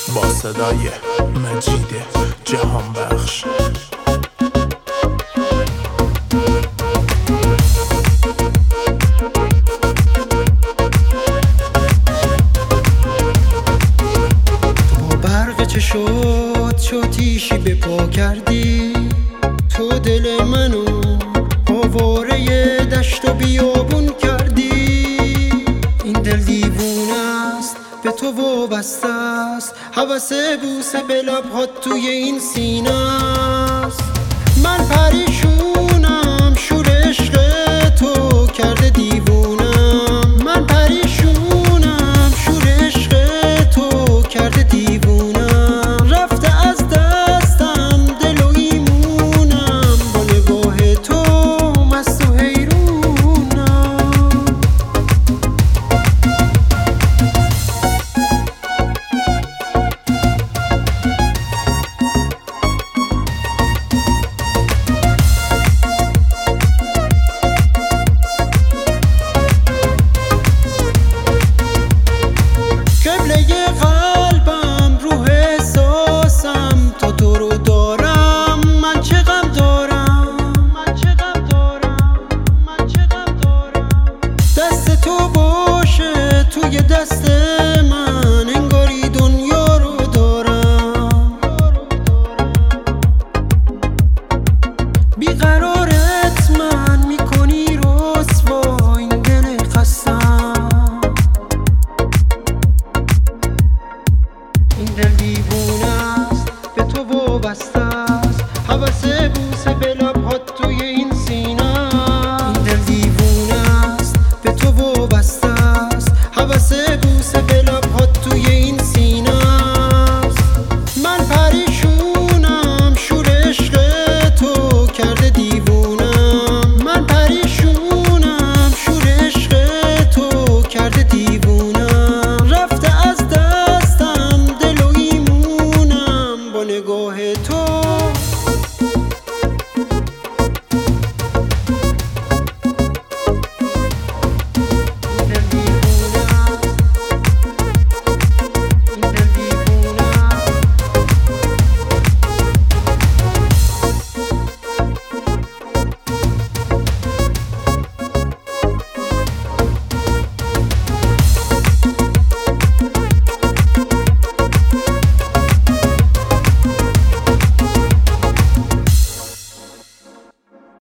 با صدای مجید جهان بخش. چو تیشی به پا کردی، تو دل منو آواره دشت و بیابون کردی. این دل دیوونه است، به تو وابسته است، هوس بوسه به لبهات توی این سینه است. من پریشونم، شور عشق تو کرده دیوونم. من پریشونم، شور عشق تو کرده دیوونم. قلبم روح احساسم تا تو رو دارم. من چه غم دارم، من چه غم دارم، من چه غم دارم. دست تو باشه توی دست من، انگاری دنیا رو دارم. بیقرارت من میکنی رسوا، این دل خستم. این دل دیوونه است، به تو وابسته